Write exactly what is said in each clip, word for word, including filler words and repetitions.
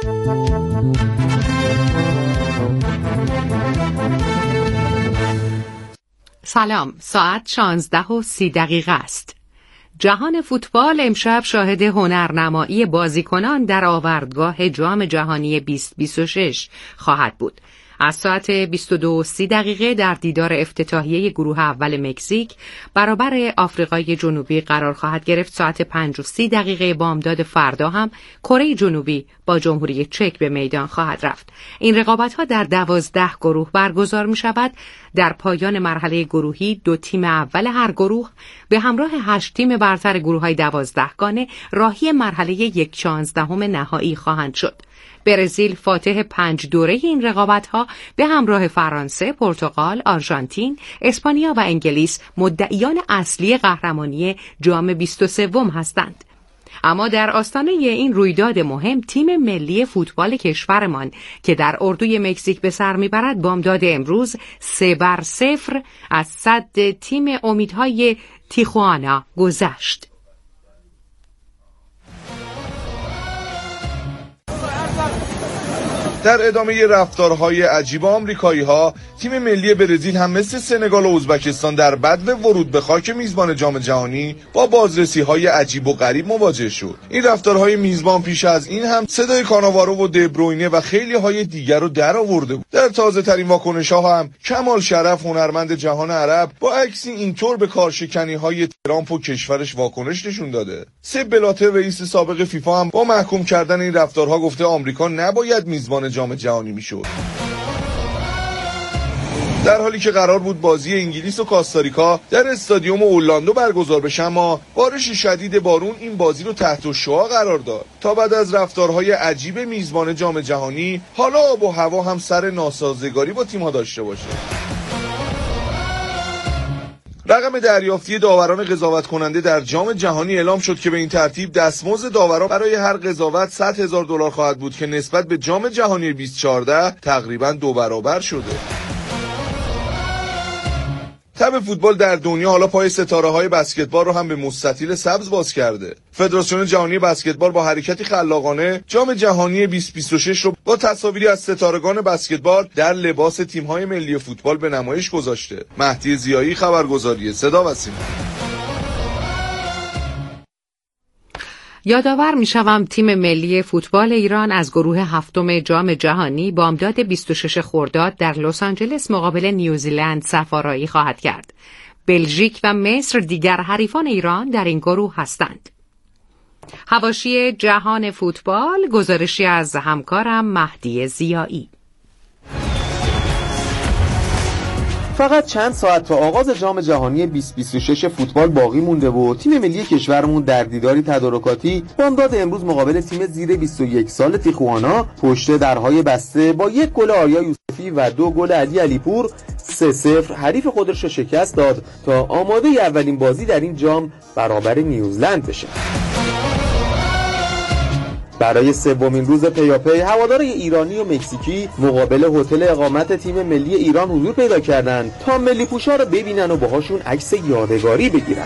سلام، ساعت شانزده و سی دقیقه است. جهان فوتبال امشب شاهد هنرنمایی بازیکنان در آوردگاه جام جهانی بیست بیست و شش خواهد بود. از ساعت بیست و دو و سی دقیقه در دیدار افتتاحیه گروه اول مکزیک برابر آفریقای جنوبی قرار خواهد گرفت. ساعت پنج و سی دقیقه بامداد فردا هم کره جنوبی با جمهوری چک به میدان خواهد رفت. این رقابت‌ها در دوازده گروه برگزار می شود. در پایان مرحله گروهی دو تیم اول هر گروه به همراه هشت تیم برتر گروه‌های دوازدهگانه راهی مرحله یک چهاردهم نهایی خواهند شد. برزیل فاتح پنج دوره این رقابت‌ها به همراه فرانسه، پرتغال، آرژانتین، اسپانیا و انگلیس مدعیان اصلی قهرمانی جام بیست و سه هستند. اما در آستانه این رویداد مهم تیم ملی فوتبال کشورمان که در اردوی مکزیک به سر میبرد بامداد امروز سه بر صفر از صد تیم امیدهای تیخوانا گذشت. در ادامه رفتارهای عجیب آمریکایی‌ها، تیم ملی برزیل هم مثل سنگال و ازبکستان در بدو ورود به خاک میزبان جام جهانی با بازرسی‌های عجیب و غریب مواجه شد. این رفتارهای میزبان پیش از این هم صدای کاناوارو و دبروینه و خیلی‌های دیگر رو در آورده بود. در تازه‌ترین واکنش‌ها هم کمال شرف هنرمند جهان عرب با عکسی اینطور به کارشکنی‌های ترامپ و کشورش واکنش نشون داده. سپ بلاتر رئیس سابق فیفا هم با محکوم کردن این رفتارها گفته آمریکا نباید میزبان جام جهانی میشد. در حالی که قرار بود بازی انگلیس و کاستاریکا در استادیوم اورلاندو برگزار بشه، اما بارش شدید بارون این بازی رو تحت الشعاع قرار داد. تا بعد از رفتارهای عجیب میزبان جام جهانی، حالا آب و هوا هم سر ناسازگاری با تیم‌ها داشته باشه. رقم دریافتی داوران قضاوت کننده در جام جهانی اعلام شد که به این ترتیب دستمزد داوران برای هر قضاوت صد هزار دلار خواهد بود که نسبت به جام جهانی بیست و چهارده تقریباً دو برابر شده. تب فوتبال در دنیا حالا پای ستاره‌های بسکتبال رو هم به مستطیل سبز باز کرده. فدراسیون جهانی بسکتبال با حرکتی خلاقانه جام جهانی بیست بیست و شش رو با تصاویری از ستارگان بسکتبال در لباس تیم‌های ملی فوتبال به نمایش گذاشته. مهدی ضیایی، خبرگزاری صدا و سیما. یادآور می‌شوم تیم ملی فوتبال ایران از گروه هفتم جام جهانی بامداد بیست و شش خرداد در لس آنجلس مقابل نیوزیلند سفارایی خواهد کرد. بلژیک و مصر دیگر حریفان ایران در این گروه هستند. حواشی جهان فوتبال، گزارشی از همکارم مهدی ضیایی. فقط چند ساعت تا آغاز جام جهانی بیست بیست و شش فوتبال باقی مونده و تیم ملی کشورمون در دیداری تدارکاتی بامداد امروز مقابل تیم زیر بیست و یک سال تیخوانا پشت درهای بسته با یک گل آریا یوسفی و دو گل علی علیپور سه صفر حریف خودش را شکست داد تا آماده اولین بازی در این جام برابر نیوزلند بشه. برای سومین روز پیاپی هوادار ایرانی و مکزیکی مقابل هتل اقامت تیم ملی ایران حضور پیدا کردند تا ملی پوشا رو ببینن و باهاشون عکس یادگاری بگیرن.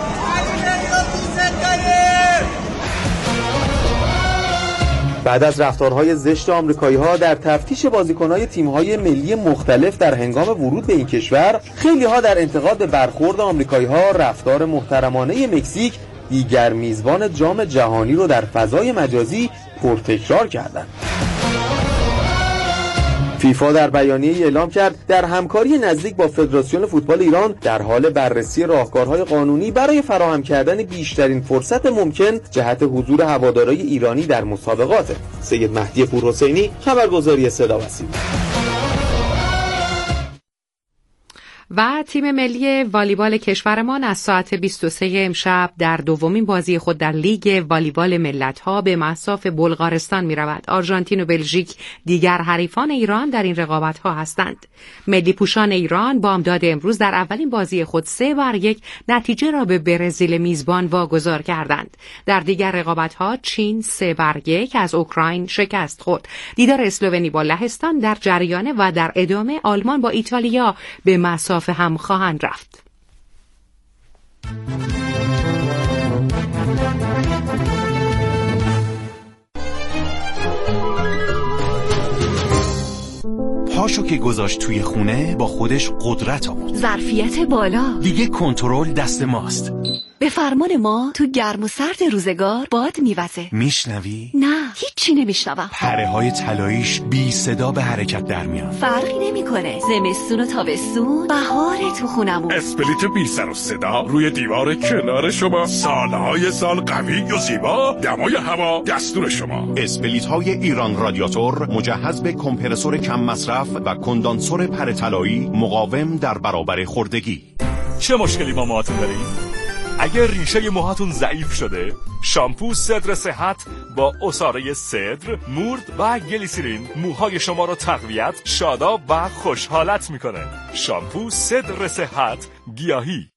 بعد از رفتارهای زشت آمریکایی‌ها در تفتیش بازیکن‌های تیم‌های ملی مختلف در هنگام ورود به این کشور، خیلی‌ها در انتقاد به برخورد آمریکایی‌ها رفتار محترمانه مکزیک دیگر میزبان جام جهانی رو در فضای مجازی پرتکرار کردند. فیفا در بیانیه‌ای اعلام کرد در همکاری نزدیک با فدراسیون فوتبال ایران در حال بررسی راهکارهای قانونی برای فراهم کردن بیشترین فرصت ممکن جهت حضور هوادارهای ایرانی در مسابقات. سید مهدی پورحسینی، خبرگزاری صدا و سیما. و تیم ملی والیبال کشورمان از ساعت بیست و سه امشب در دومین بازی خود در لیگ والیبال ملت‌ها به مصاف بلغارستان می‌رود. آرژانتین و بلژیک دیگر حریفان ایران در این رقابت‌ها هستند. ملی پوشان ایران بامداد امروز در اولین بازی خود سه بر یک نتیجه را به برزیل میزبان واگذار کردند. در دیگر رقابت‌ها چین سه بر یک از اوکراین شکست خورد. دیدار اسلوونی با لهستان در جریانه و در ادامه آلمان با ایتالیا به مصاف هم خواهند رفت. هاشو که گذاشت توی خونه با خودش قدرت آورد. ظرفیت بالا. دیگه کنترل دست ماست. به فرمان ما تو گرم و سرد روزگار باد میوزه. میشنوی؟ نه، هیچی نمیشنوم. پره های طلاییش بی صدا به حرکت در میان. فرقی نمیکنه. زمستون و تابستون، بهار تو خونمون. اسپلیت بی سر و صدا روی دیوار کنار شما، سالهای سال قوی و زیبا، دمای هوا دستور شما. اسپلیت های ایران رادیاتور مجهز به کمپرسور کم مصرف و کندانسور پره طلایی مقاوم در برابر خردگی. چه مشکلی با موهاتون دارین؟ اگر ریشه موهاتون ضعیف شده، شامپو صدر صحت با عصاره صدر، مورد و گلیسرین موهای شما رو تقویت، شاداب و خوشحالت میکنه. شامپو صدر صحت گیاهی.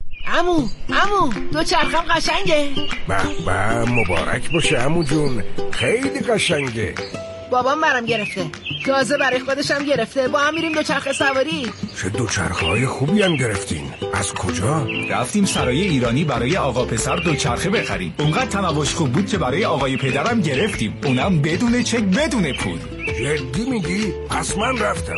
عمو عمو دو چرخم قشنگه. به به، مبارک باشه عمو جون، خیلی قشنگه. بابام برام گرفته، تازه برای خودشم گرفته. با هم میریم دوچرخه سواری. چه دوچرخه‌های خوبی هم گرفتین. از کجا؟ رفتیم سرای ایرانی برای آقا پسر دوچرخه بخریم. اونقدر تنوعش خوب بود که برای آقای پدرم گرفتیم، اونم بدون چک بدون پول. جدی میگی؟ پس من رفتم.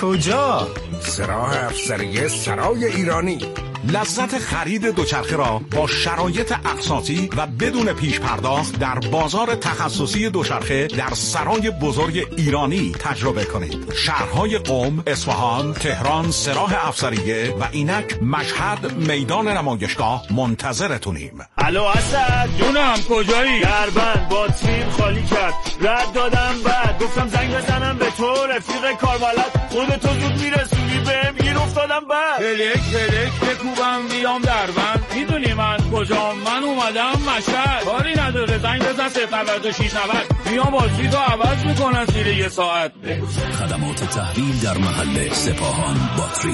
کجا؟ سراح افسریه سرای ایرانی. لذت خرید دوچرخه را با شرایط اقساطی و بدون پیش پرداخت در بازار تخصصی دوچرخه در سرای بزرگ ایرانی تجربه کنید. شهرهای قم، اصفهان، تهران، سراح افسریه و اینک مشهد میدان نمایشگاه منتظرتونیم. الو اسد جونم، کجایی؟ دربند باتریم خالی کرد، رد دادم بعد گفتم زنگ بزنم به تو رفیق کاربلد، خودتو زود میرسونی بهم گیر افتادم بعد. پلک پلک بکوبم بیام دربند، میدونی من کجام؟ من اومدم مشهد. کاری نداره زنگ بزن صفر نود و شش نود، میام بازی تو عوض میکنن زیر یه ساعت. خدمات تحویل در محل سپاهان باتری.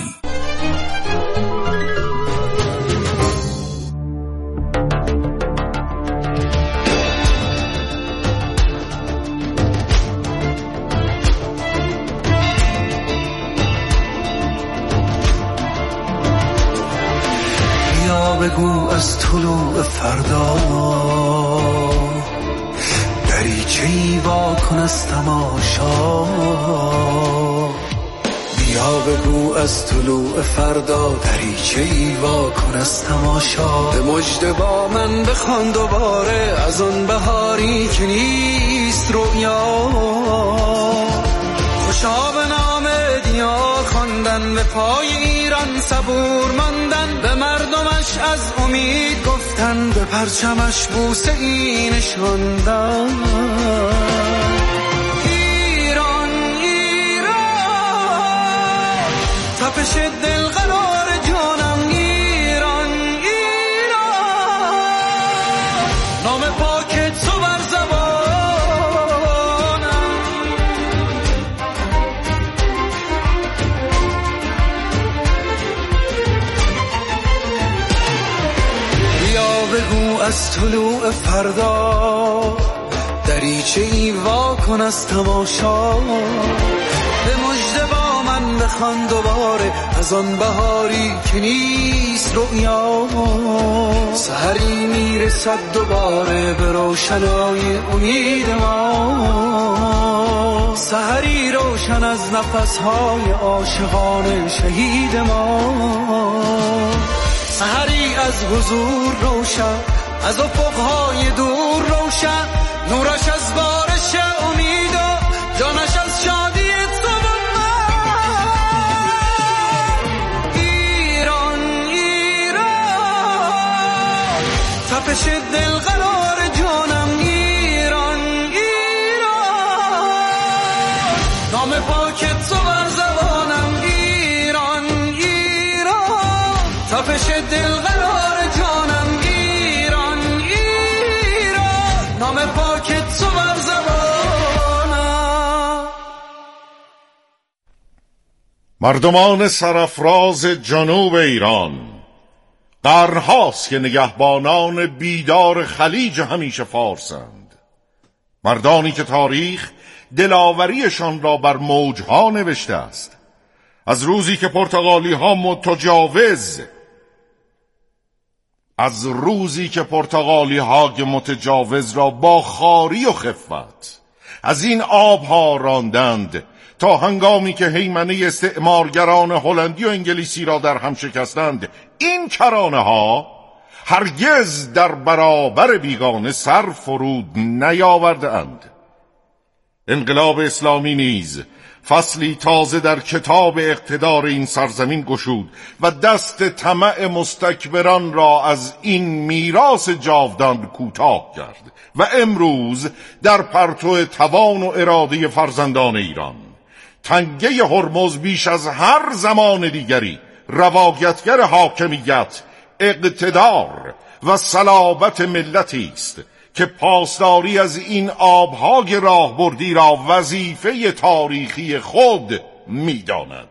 بگو از طلوع فردا دریچه‌ای وا کن از تماشا. بیا بگو از طلوع فردا دریچه‌ای وا کن از تماشا. به مژده با من بخوان دوباره از آن بهاری که نیست رویا. خوشا به نام دیار خواندن، به پای ایران صبور ماندن، به مردمش از امید گفتن، به پرچمش بوسه ای نشاندن. ایران ایران تپش دل قرار جانم. ایران ایران نام پاک تو بر زبانم. بگو از طلوع فردا دریچه‌ای وا کن از تماشا. به مژده با من بخوان دوباره از آن بهاری که نیست رویا. سحری میرسد دوباره به روشنای امید ما، سحری روشن از نفسهای عاشقان شهید ما. سحری از حضور روشن، از افقهای دور روشن، نورش از بارش امید و جانش از شادی تو و من. ایران ایران تپش دل قرار جانم. ایران ایران نام پاک تو بر زبانم. ایران ایران تپش دل قرار جانم. ایران ایران نام پاک تو بر زبانم. مردمان سرافراز جنوب ایران، قرنهاست که نگهبانان بیدار خلیج همیشه فارسند. مردانی که تاریخ دلاوریشان را بر موجها نوشته است. از روزی که پرتغالی ها متجاوز از روزی که پرتغالی ها متجاوز را با خاری و خفت از این آبها راندند تا هنگامی که هیمنه استعمارگران هلندی و انگلیسی را در هم شکستند، این کرانه ها هرگز در برابر بیگانه سر فرود نیاوردند. انقلاب اسلامی نیز فصلی تازه در کتاب اقتدار این سرزمین گشود و دست طمع مستکبران را از این میراث جاودان کوتاه کرد و امروز در پرتو توان و اراده فرزندان ایران تنگه هرمز بیش از هر زمان دیگری رواگتگر حاکمیت، اقتدار و صلابت ملتی است که پاسداری از این آبهای راهبردی را وظیفه تاریخی خود می‌داند.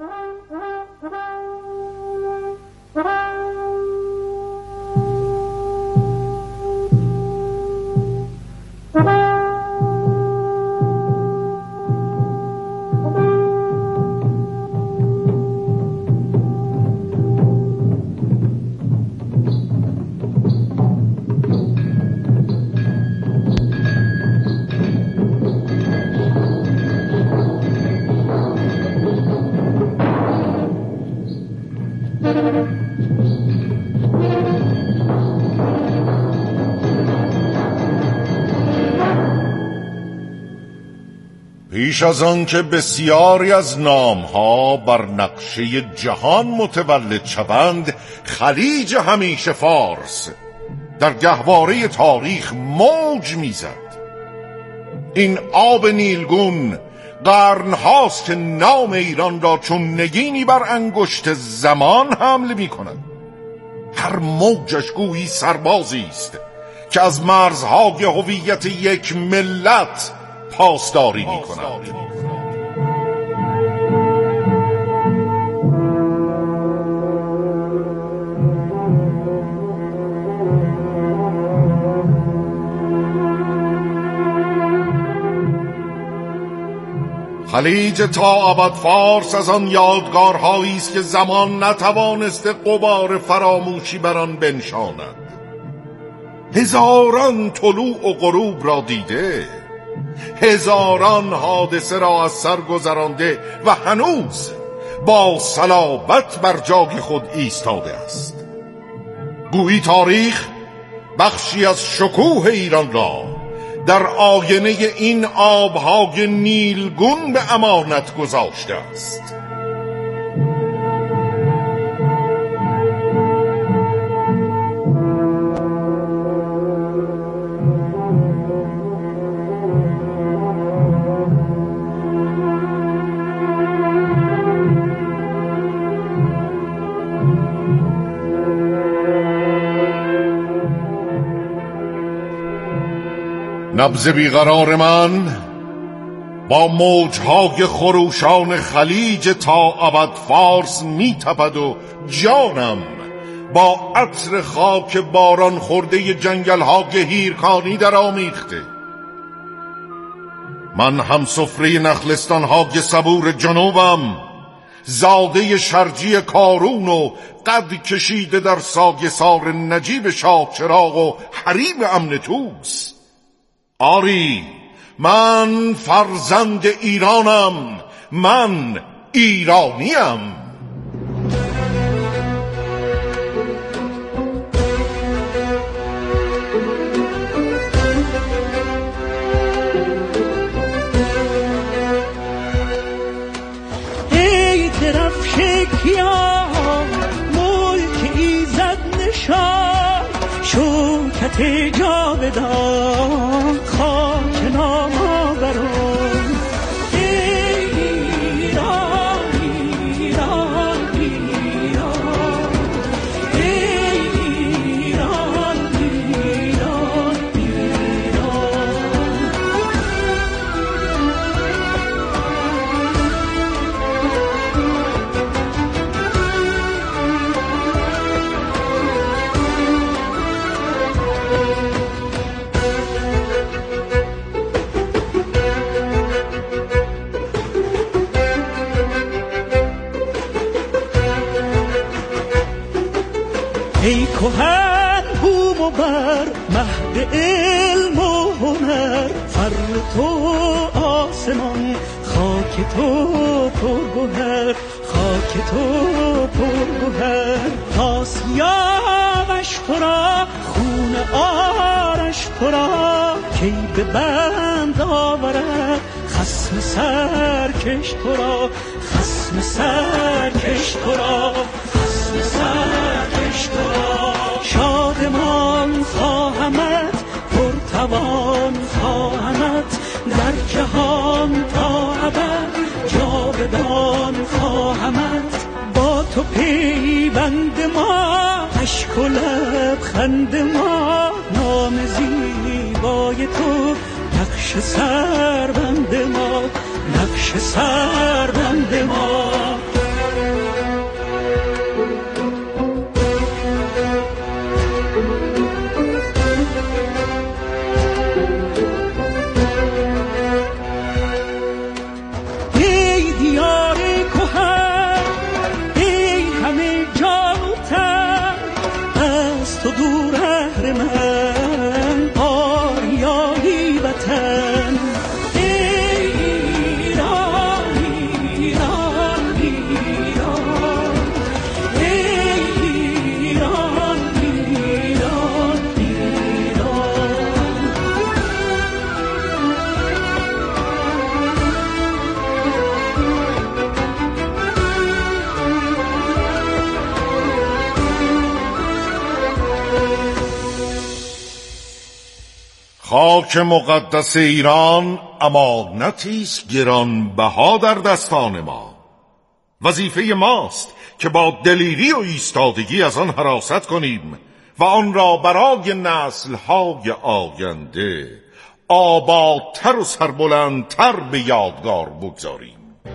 پیش از آن که بسیاری از نامها بر نقشه جهان متولد شوند، خلیج همیشه فارس در گهواره تاریخ موج میزد. این آب نیلگون قرن هاست که نام ایران را چون نگینی بر انگشت زمان حمل می کند. هر موجش گویی سربازی است که از مرزهای هویت یک ملت پاسداری می کند. خلیج تا ابد فارس از آن یادگارهایی است که زمان نتوانسته غبار فراموشی بر آن بنشاند. هزاران طلوع و غروب را دیده، هزاران حادثه را از سر گذرانده و هنوز با صلابت بر جای خود ایستاده است. گویی تاریخ بخشی از شکوه ایران را در آینه این آبهای نیلگون به امانت گذاشته است. نبض بیقرار من با موجهای خروشان خلیج تا ابد فارس می تپد و جانم با عطر خاک باران خورده جنگل‌ها هیرکانی در آمیخته. من هم سفره نخلستان‌های صبور جنوبم، زاده شرجی کارون و قد کشیده در ساگسار نجیب شاهچراغ و حریم امن توس. آری، من فرزند ایرانم، من ایرانیم. ای درفش کیان ملک ایزد نشان، شوکت جاودان خاک نامآوران. ایران ایران ایران، ایران ایران ای کهن بوم و بر مهد علم و هنر، فر تو آسمان، خاک تو پرگوهر، خاک تو پرگوهر. تا سیاوش تو را خون آرش تو را، کی به بند آورد خصم سرکش تو را، خصم سرکش تو را، خصم سرکش تو را. شادمان خواهمت، پرتوان خواهمت، در جهان تا ابد جاودان خواهمت. با تو پیوند ما، اشک و لبخند ما، نام زیبای تو نقش سربند ما، نقش سربند ما. ای دیار کهن، ای همه جان و تن، از تو دور اهرمن، آریایی وطن. خاک مقدس ایران امانتی است گرانبها در دستان ما. وظیفه ماست که با دلیری و ایستادگی از آن حراست کنیم و آن را برای نسل‌های آینده آبادتر و سربلندتر به یادگار بگذاریم.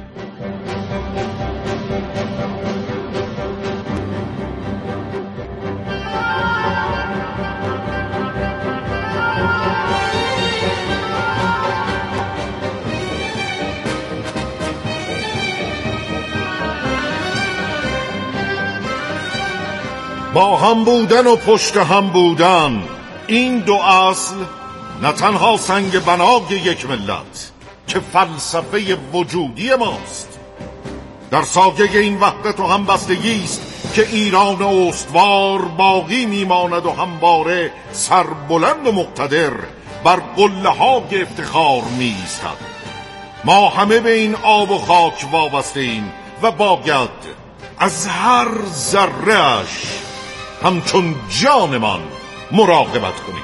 با هم بودن و پشت هم بودن، این دو اصل نه تنها سنگ بنای یک ملت که فلسفه وجودی ماست. در سایه این وحدت و همبستگی است که ایران استوار باقی میماند و همواره سربلند و مقتدر بر قله‌های افتخار می‌ایستد. ما همه به این آب و خاک وابسته ایم و باید از هر ذره‌اش همچون جانمان مراقبت کنیم.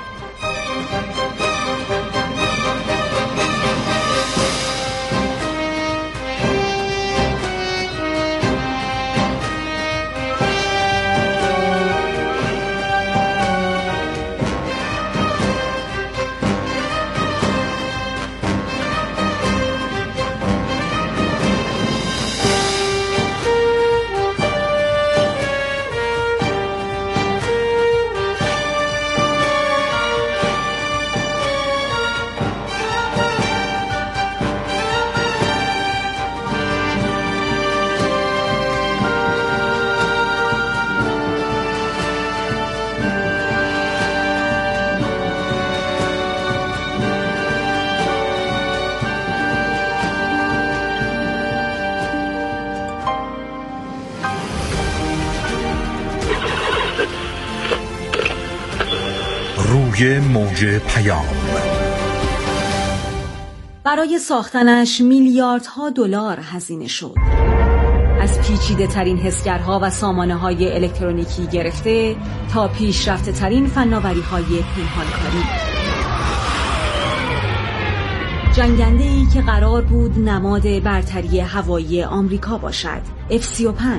روی موج پیام. برای ساختنش میلیاردها دلار هزینه شد. از پیچیده ترین حسگرها و سامانه های الکترونیکی گرفته تا پیشرفته ترین فناوری های پنهانکاری. جنگنده‌ای که قرار بود نماد برتری هوایی آمریکا باشد، اف سی و پنج.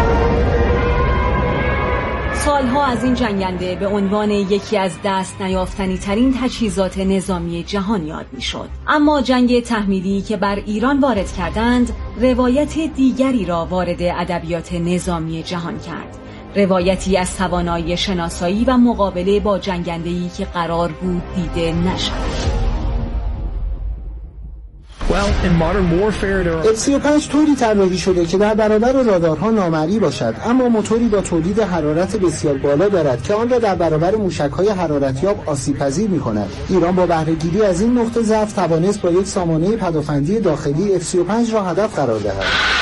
سالها از این جنگنده به عنوان یکی از دست نیافتنی ترین تجهیزات نظامی جهان یاد می شد. اما جنگ تحمیلی که بر ایران وارد کردند، روایت دیگری را وارد ادبیات نظامی جهان کرد. روایتی از توانایی شناسایی و مقابله با جنگنده‌ای که قرار بود دیده نشد. اف سی و پنج طوری طراحی شده که در برابر رادارها نامرئی باشد، اما موتوری با تولید حرارت بسیار بالا دارد که آن را در برابر موشک‌های حرارتیاب آسیب‌پذیر می‌کند. ایران با بهره‌گیری از این نقطه ضعف توانست با یک سامانه پدافندی داخلی اف سی و پنج را هدف قرار دهد.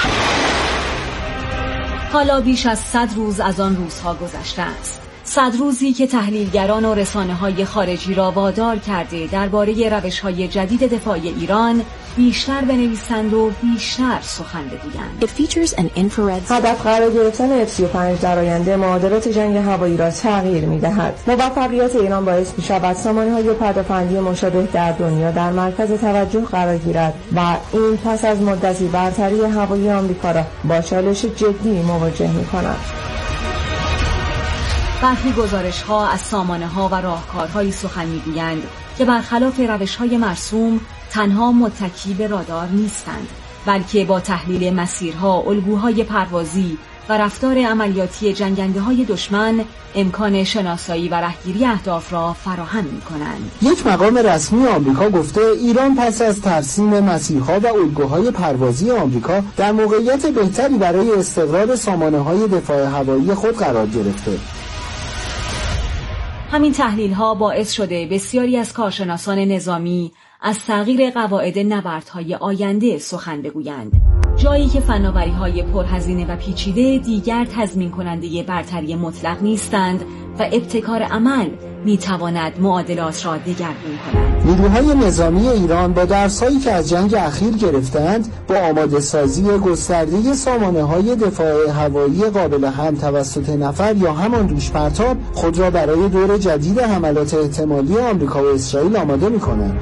حالا بیش از صد روز از آن روزها گذشته است. صد روزی که تحلیلگران و رسانه‌های خارجی را وادار کرده درباره روش‌های جدید دفاع ایران بیشتر بنویسند و بیشتر سخن بگویند. هدف قرار گرفتن اف سی و پنج در آینده معادلات جنگ هوایی را تغییر می‌دهد. موفقیت ایران باعث می‌شود سامانه‌های پدافندی مشابه در دنیا در مرکز توجه قرار گیرد و این پس از مدتی برتری هوایی آمریکا را با چالش جدی مواجه می‌کند. برخی گزارش‌ها از سامانه‌ها و راهکارهایی سخن می‌گویند که برخلاف روش‌های مرسوم تنها متکی به رادار نیستند، بلکه با تحلیل مسیرها، الگوهای پروازی و رفتار عملیاتی جنگنده‌های دشمن امکان شناسایی و رهگیری اهداف را فراهم می‌کنند. یک مقام رسمی آمریکا گفته ایران پس از ترسیم مسیرها و الگوهای پروازی آمریکا در موقعیت بهتری برای استقرار سامانه‌های دفاع هوایی خود قرار گرفته. همین تحلیل‌ها باعث شده بسیاری از کارشناسان نظامی از تغییر قواعد نبردهای آینده سخن بگویند، جایی که فناوری‌های پرهزینه و پیچیده دیگر تضمین کننده برتری مطلق نیستند و ابتکار عمل می‌تواند معادلات را دگرگون کند. نیروهای نظامی ایران با درس‌هایی که از جنگ اخیر گرفتند، با آماده سازی گسترده سامانه‌های دفاع هوایی قابل حمل توسط نفر یا همان دوش پرتاب، خود را برای دور جدید حملات احتمالی آمریکا و اسرائیل آماده می‌کنند.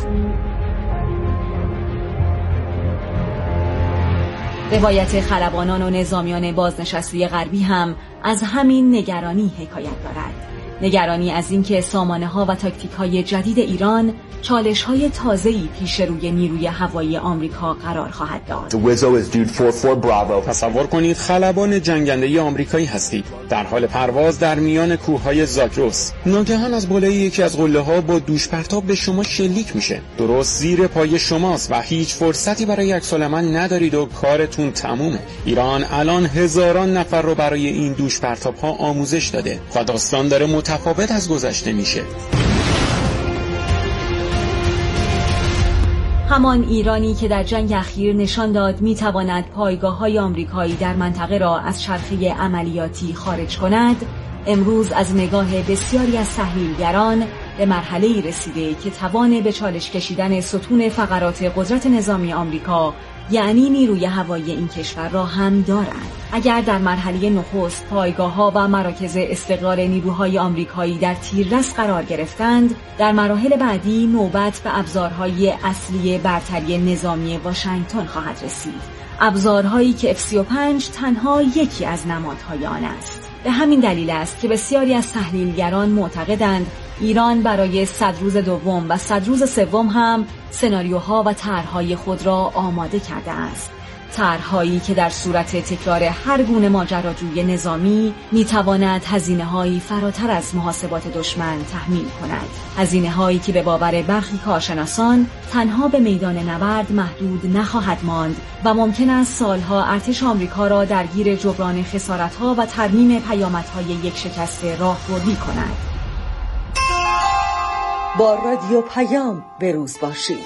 روایت خلبانان و نظامیان بازنشسته غربی هم از همین نگرانی حکایت دارد. نگرانی از اینکه سامانه‌ها و تاکتیک‌های جدید ایران چالش‌های تازه‌ای پیش روی نیروی هوایی آمریکا قرار خواهد داد. تصور کنید خلبان جنگنده آمریکایی هستید در حال پرواز در میان کوههای زاگرس. ناگهان از بالای یکی از قله‌ها با دوش پرتاب به شما شلیک میشه. درست زیر پای شماست و هیچ فرصتی برای عکس‌العمل ندارید و کارتون تمومه. ایران الان هزاران نفر رو برای این دوش پرتاب‌ها آموزش داده و داستان داره متفاوت از گذشته میشه. همان ایرانی که در جنگ اخیر نشان داد میتواند پایگاه‌های آمریکایی در منطقه را از چرخه عملیاتی خارج کند، امروز از نگاه بسیاری از تحلیلگران به مرحله‌ای رسیده که توان به چالش کشیدن ستون فقرات قدرت نظامی آمریکا یعنی نیروی هوایی این کشور را هم دارند. اگر در مرحله نخست پایگاه‌ها و مراکز استقرار نیروهای آمریکایی در تیررس قرار گرفتند، در مراحل بعدی نوبت به ابزارهای اصلی برتری نظامی واشنگتن خواهد رسید. ابزارهایی که اف سی و پنج تنها یکی از نمادهای آن است. به همین دلیل است که بسیاری از تحلیلگران معتقدند ایران برای صد روز دوم و صد روز سوم هم سناریوها و طرح‌های خود را آماده کرده است. طرح‌هایی که در صورت تکرار هر گونه ماجراجویی نظامی می‌تواند هزینه‌هایی فراتر از محاسبات دشمن تحمیل کند. هزینه‌هایی که به باور برخی کارشناسان تنها به میدان نبرد محدود نخواهد ماند و ممکن است سالها ارتش آمریکا را درگیر جبران خسارت‌ها و ترمیم پیامدهای یک شکست راهبردی کند. با رادیو پیام به روز باشید.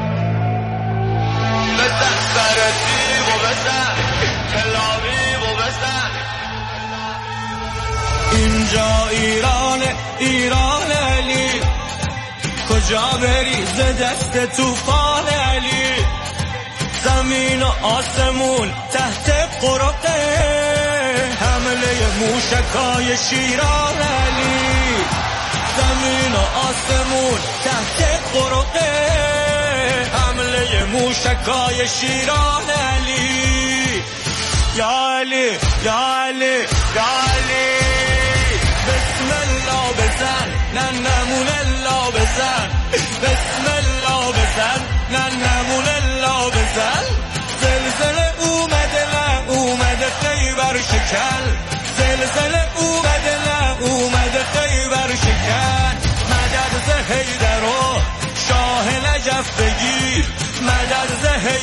اینجا ایران ایران علی، کجا بری ز دست توفان علی، زمین و آسمون تحت قرقه حمله موشکای شیران علی، زمین و آسمون تحت قرقه حمله موشکای شیران علی. یا علی یا علی یا علی، بسم الله بزن نه نمون الله بزن، بسم الله بزن نه نمون الله بزن، زلزله اومده نه اومده خیبر شکل، زلزله اومده نه اومده خیبر شکل، مدد ز حیدر و شاه نجف بگیر، مدد ز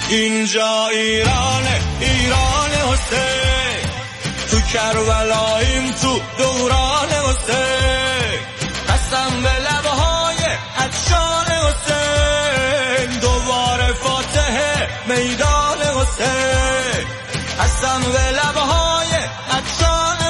اینجا ایرانه، ایران حسین، تو کربلاییم تو دوران حسین، قسم به لبهای عطشان حسین، دوباره فاتح میدان حسین، قسم به لبهای عطشان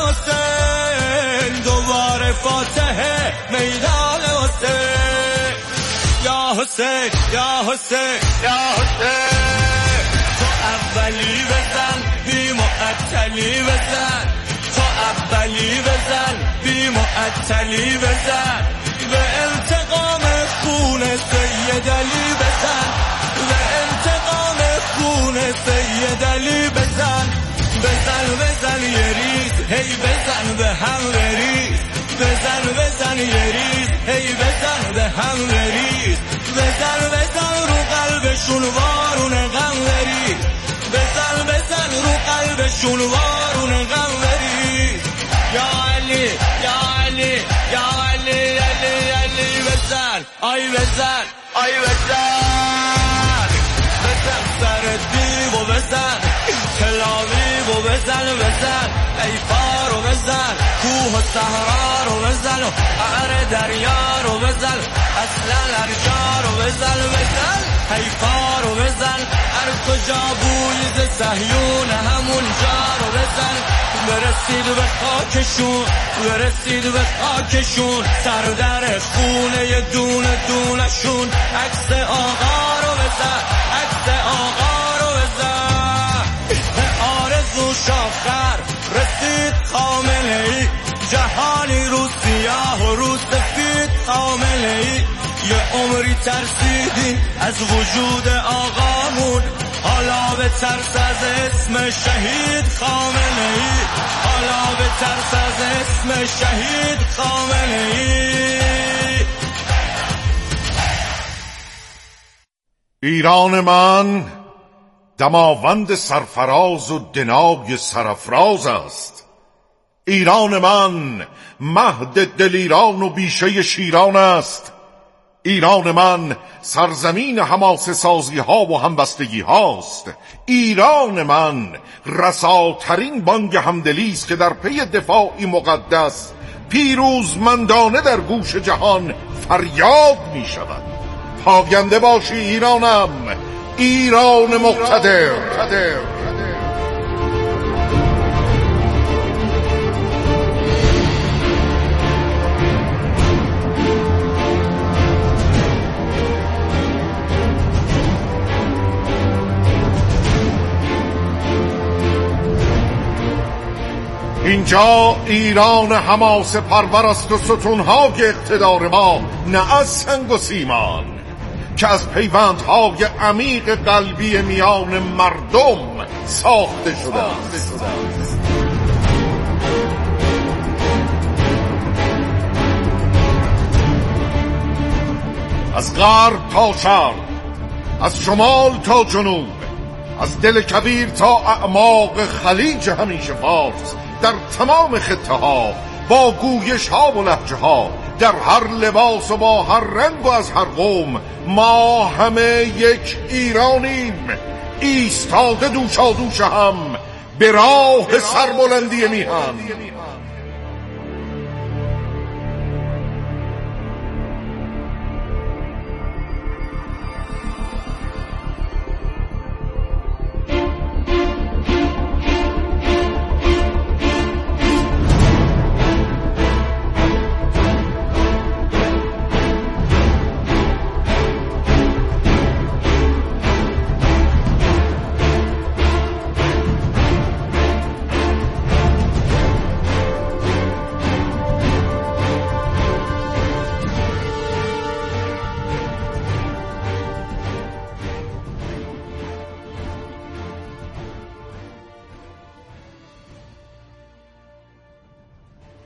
حسین، دوباره فاتح میدان حسین. یا حسین یا حسین یا حسین، تو اولی بزن بی معطلی بزن، تو اولی بزن بی معطلی بزن، به انتقام خون سید علی بزن، به انتقام خون سید علی بزن، بزن بزن یه ریز هی بزن به هم بریز، بزن بزن یه ریز هی بزن به هم بریز، بزن بزن رو قلبشون وارون غم بریز، بزن بزن رو قلبشون وارون غم بریز. یا علی یا علی یا علی علی علی بزن آی بزن آی بزن، بزن سر دیو بزن، تلاویو بزن بزن، ایفا رو بزن، کوه و صحرا رو بزن، و قعر دریا رو بزن، اصلا ارجا رو بزن بزن، حیفا رو بزن، هر کجا بوی ز صهیون همون جا رو بزن، برسید به خاکشون برسید به خاکشون، سر در خونه دونه دونشون، عکس آقا رو بزن عکس آقا رو بزن. آرزو شاخر رسید خامنه ای، جهانی رو سیاه و رو سفید خامنه ای، یه عمری ترسیدین از وجود آقامون، حالا به ترس از اسم شهید خامنه ای، حالا به ترس از اسم شهید خامنه ای. ایران من دماوند سرفراز و دنای سرافراز است، ایران من مهد دلیران و بیشه شیران است، ایران من سرزمین حماسه سازی ها و همبستگی هاست، ایران من رساترین بانگ همدلی است که در پی دفاعی مقدس پیروزمندانه در گوش جهان فریاد می شود. پاینده باشی ایرانم، ایران مقتدر. اینجا ایران حماسه پرور است و ستونهای اقتدار ما نه از سنگ و سیمان، که از پیوندهای عمیق قلبی میان مردم ساخته شده است. از غرب تا شرق، از شمال تا جنوب، از دل کبیر تا اعماق خلیج همیشه فارس، در تمام خطه ها با گویش ها و لهجه ها، در هر لباس و با هر رنگ و از هر قوم، ما همه یک ایرانیم، ایستاده دوشا دوش هم به راه سربلندی میهن.